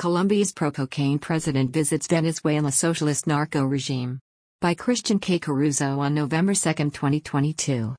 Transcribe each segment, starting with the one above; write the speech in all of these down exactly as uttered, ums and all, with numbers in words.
Colombia's pro-cocaine president visits Venezuela socialist narco regime. By Christian K. Caruso on November second, twenty twenty-two.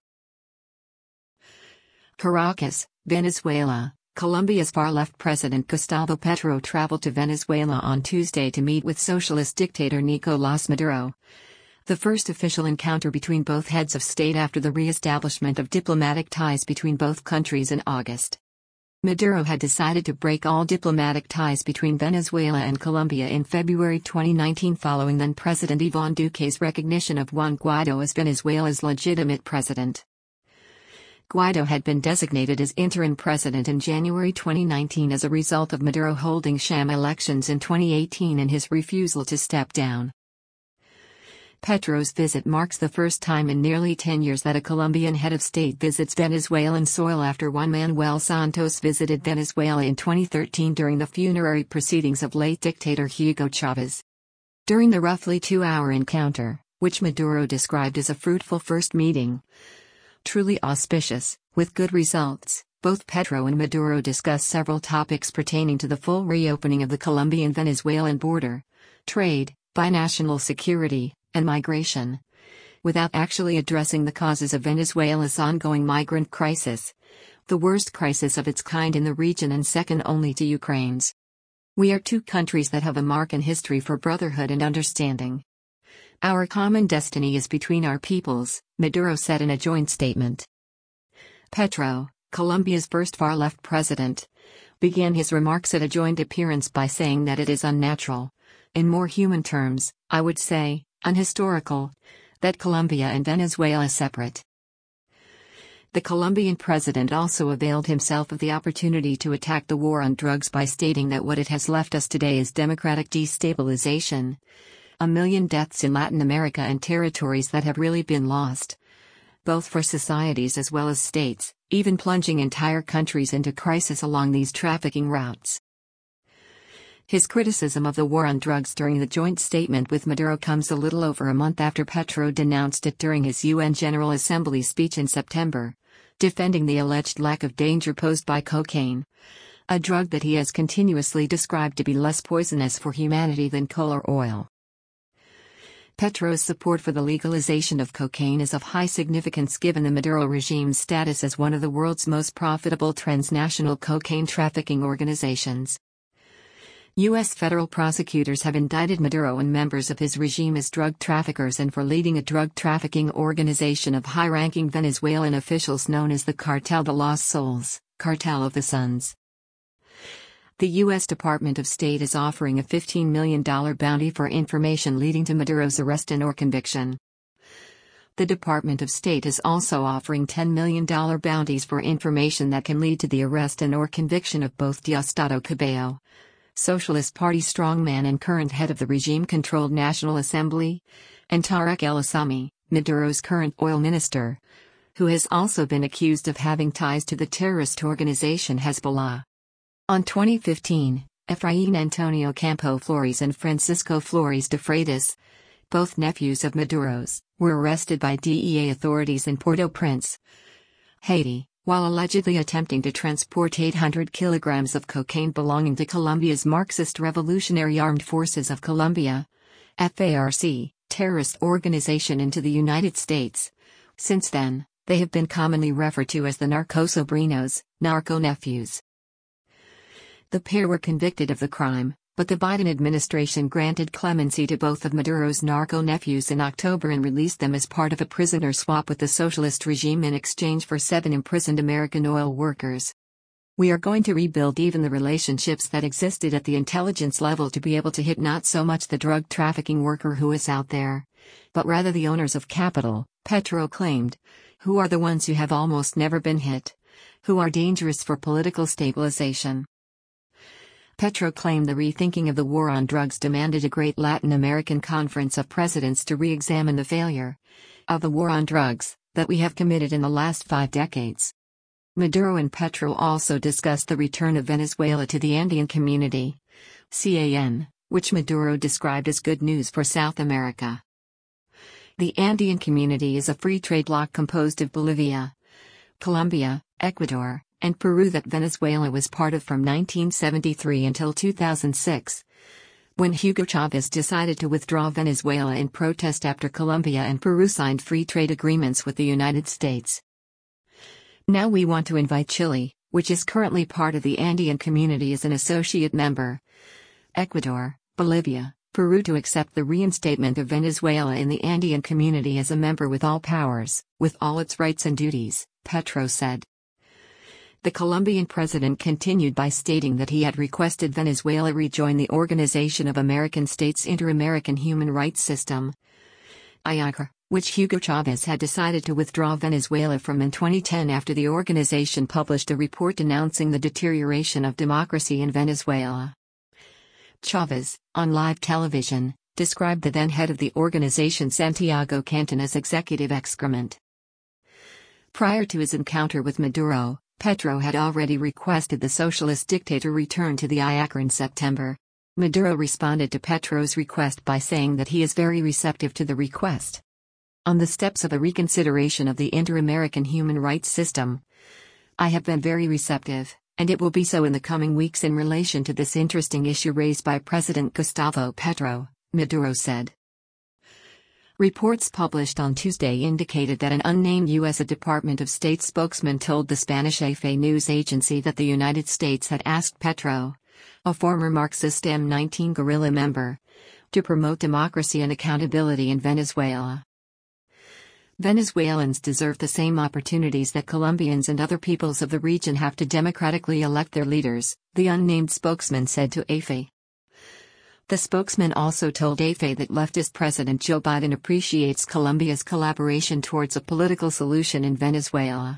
Caracas, Venezuela. Colombia's far-left president Gustavo Petro traveled to Venezuela on Tuesday to meet with socialist dictator Nicolás Maduro. The first official encounter between both heads of state after the re-establishment of diplomatic ties between both countries in August. Maduro had decided to break all diplomatic ties between Venezuela and Colombia in February twenty nineteen following then-President Iván Duque's recognition of Juan Guaidó as Venezuela's legitimate president. Guaidó had been designated as interim president in January twenty nineteen as a result of Maduro holding sham elections in twenty eighteen and his refusal to step down. Petro's visit marks the first time in nearly ten years that a Colombian head of state visits Venezuelan soil after Juan Manuel Santos visited Venezuela in twenty thirteen during the funerary proceedings of late dictator Hugo Chavez. During the roughly two-hour encounter, which Maduro described as a fruitful first meeting, truly auspicious, with good results, both Petro and Maduro discussed several topics pertaining to the full reopening of the Colombian-Venezuelan border, trade, binational security, and migration, without actually addressing the causes of Venezuela's ongoing migrant crisis, the worst crisis of its kind in the region and second only to Ukraine's. We are two countries that have a mark in history for brotherhood and understanding. Our common destiny is between our peoples, Maduro said in a joint statement. Petro, Colombia's first far-left president, began his remarks at a joint appearance by saying that it is unnatural, in more human terms, I would say, unhistorical, that Colombia and Venezuela separate. The Colombian president also availed himself of the opportunity to attack the war on drugs by stating that what it has left us today is democratic destabilization, a million deaths in Latin America and territories that have really been lost, both for societies as well as states, even plunging entire countries into crisis along these trafficking routes. His criticism of the war on drugs during the joint statement with Maduro comes a little over a month after Petro denounced it during his U N General Assembly speech in September, defending the alleged lack of danger posed by cocaine, a drug that he has continuously described to be less poisonous for humanity than coal or oil. Petro's support for the legalization of cocaine is of high significance given the Maduro regime's status as one of the world's most profitable transnational cocaine trafficking organizations. U S federal prosecutors have indicted Maduro and members of his regime as drug traffickers and for leading a drug trafficking organization of high-ranking Venezuelan officials known as the Cartel de los Soles, Cartel of the Suns. The U S Department of State is offering a fifteen million dollars bounty for information leading to Maduro's arrest and/or conviction. The Department of State is also offering ten million dollars bounties for information that can lead to the arrest and/or conviction of both Diosdado Cabello, Socialist Party strongman and current head of the regime-controlled National Assembly, and Tarek El Asami, Maduro's current oil minister, who has also been accused of having ties to the terrorist organization Hezbollah. On twenty fifteen, Efraín Antonio Campo Flores and Francisco Flores de Freitas, both nephews of Maduro's, were arrested by D E A authorities in Port-au-Prince, Haiti, while allegedly attempting to transport eight hundred kilograms of cocaine belonging to Colombia's Marxist Revolutionary Armed Forces of Colombia, F A R C, terrorist organization into the United States. Since then, they have been commonly referred to as the narcosobrinos, narco-nephews. The pair were convicted of the crime, but the Biden administration granted clemency to both of Maduro's narco-nephews in October and released them as part of a prisoner swap with the socialist regime in exchange for seven imprisoned American oil workers. We are going to rebuild even the relationships that existed at the intelligence level to be able to hit not so much the drug trafficking worker who is out there, but rather the owners of capital, Petro claimed, who are the ones who have almost never been hit, who are dangerous for political stabilization. Petro claimed the rethinking of the war on drugs demanded a great Latin American conference of presidents to re-examine the failure of the war on drugs that we have committed in the last five decades. Maduro and Petro also discussed the return of Venezuela to the Andean Community, C A N, which Maduro described as good news for South America. The Andean Community is a free trade bloc composed of Bolivia, Colombia, Ecuador, and Peru that Venezuela was part of from nineteen seventy-three until two thousand six, when Hugo Chavez decided to withdraw Venezuela in protest after Colombia and Peru signed free trade agreements with the United States. Now we want to invite Chile, which is currently part of the Andean community as an associate member, Ecuador, Bolivia, Peru to accept the reinstatement of Venezuela in the Andean community as a member with all powers, with all its rights and duties, Petro said. The Colombian president continued by stating that he had requested Venezuela rejoin the Organization of American States Inter-American Human Rights System, I A C R, which Hugo Chavez had decided to withdraw Venezuela from in twenty ten after the organization published a report denouncing the deterioration of democracy in Venezuela. Chavez, on live television, described the then head of the organization Santiago Canton as executive excrement. Prior to his encounter with Maduro, Petro had already requested the socialist dictator return to the I A C R in September. Maduro responded to Petro's request by saying that he is very receptive to the request. On the steps of a reconsideration of the Inter-American human rights system, I have been very receptive, and it will be so in the coming weeks in relation to this interesting issue raised by President Gustavo Petro, Maduro said. Reports published on Tuesday indicated that an unnamed U S Department of State spokesman told the Spanish E F E news agency that the United States had asked Petro, a former Marxist M nineteen guerrilla member, to promote democracy and accountability in Venezuela. Venezuelans deserve the same opportunities that Colombians and other peoples of the region have to democratically elect their leaders, the unnamed spokesman said to E F E. The spokesman also told E F E that leftist President Joe Biden appreciates Colombia's collaboration towards a political solution in Venezuela.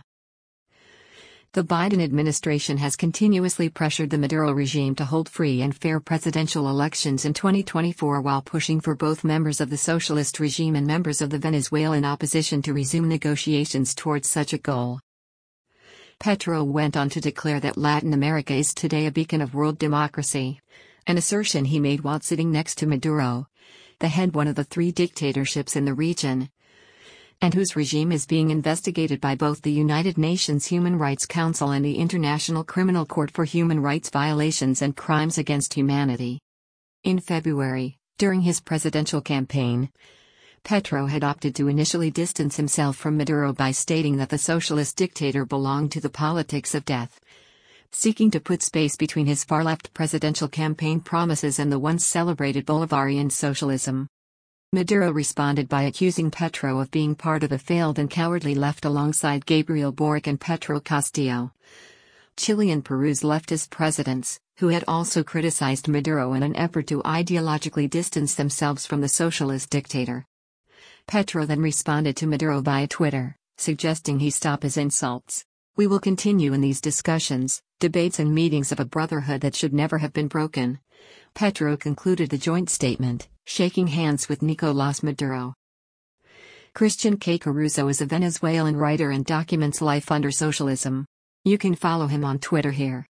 The Biden administration has continuously pressured the Maduro regime to hold free and fair presidential elections in twenty twenty-four while pushing for both members of the socialist regime and members of the Venezuelan opposition to resume negotiations towards such a goal. Petro went on to declare that Latin America is today a beacon of world democracy, an assertion he made while sitting next to Maduro, the head of one of the three dictatorships in the region, and whose regime is being investigated by both the United Nations Human Rights Council and the International Criminal Court for human rights violations and crimes against humanity. In February, during his presidential campaign, Petro had opted to initially distance himself from Maduro by stating that the socialist dictator belonged to the politics of death, seeking to put space between his far-left presidential campaign promises and the once celebrated Bolivarian socialism. Maduro responded by accusing Petro of being part of a failed and cowardly left alongside Gabriel Boric and Petro Castillo, Chile and Peru's leftist presidents, who had also criticized Maduro in an effort to ideologically distance themselves from the socialist dictator. Petro then responded to Maduro via Twitter, suggesting he stop his insults. We will continue in these discussions, debates and meetings of a brotherhood that should never have been broken, Petro concluded the joint statement, shaking hands with Nicolás Maduro. Christian K. Caruso is a Venezuelan writer and documents life under socialism. You can follow him on Twitter here.